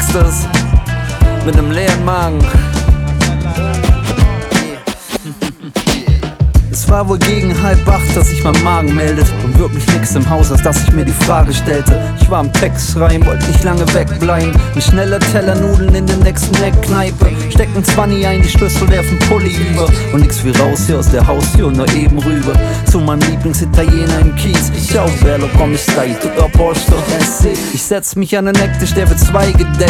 Gangsters mit nem leeren Magen. Es war wohl gegen 7:30, dass sich mein Magen meldet und wirklich nix im Haus, als dass ich mir die Frage stellte. Ich war am Text schreiben, wollte nicht lange wegbleiben. Ein schneller Teller Nudeln in der nächsten Eckkneipe. Stecken 20 ein, die Schlüssel werfen Pulli über. Und nix wie raus hier aus der Haustür und nur eben rüber zu meinem Lieblingsitaliener im Kiez. Ciao bello, come stai? Tutto a posto? Ich setz mich an den Ecktisch, der wird 2 gedeckt.